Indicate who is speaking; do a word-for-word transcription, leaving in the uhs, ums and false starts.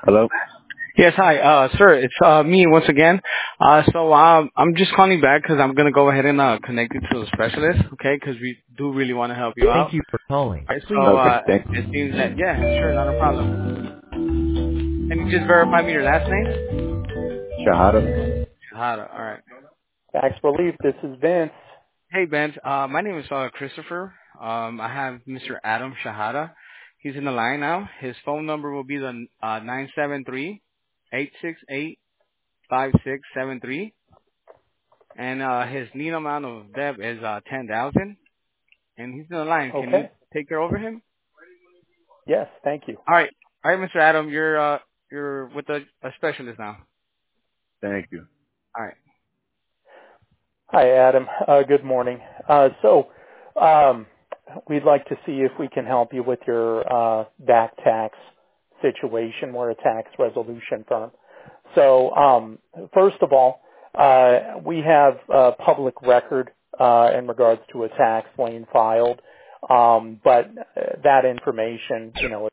Speaker 1: Hello?
Speaker 2: Yes, hi, uh, sir. It's uh, me once again. Uh, so um, I'm just calling back because I'm gonna go ahead and uh, connect you to a specialist, okay? Because we do really want to help you
Speaker 3: Thank
Speaker 2: out.
Speaker 3: you for calling.
Speaker 2: All right,
Speaker 3: Please.
Speaker 2: so
Speaker 1: Okay,
Speaker 2: uh,
Speaker 1: thank
Speaker 2: it
Speaker 1: you.
Speaker 2: seems that yeah, sure, not a problem. Can you just verify me your last name?
Speaker 1: Shahada?
Speaker 2: Shahada. All right.
Speaker 4: Tax Relief, this is Vince.
Speaker 2: Hey, Ben. Uh, my name is uh, Christopher. Um, I have Mister Adam Shahada. He's in the line now. His phone number will be the uh, nine seven three eight six eight five six seven three, and uh, his need amount of debt is uh, ten thousand. And he's in the line. Can you
Speaker 4: Okay.
Speaker 2: take care over him?
Speaker 4: Yes, thank you.
Speaker 2: All right. All right, Mister Adam, you're uh you're with a, a specialist now.
Speaker 1: Thank you.
Speaker 2: All right.
Speaker 4: Hi, Adam. Uh, good morning. Uh, so, um, we'd like to see if we can help you with your uh, back tax situation. We're a tax resolution firm. So, um, first of all, uh, we have uh, public record uh, in regards to a tax lien filed, um, but uh, that information, you know,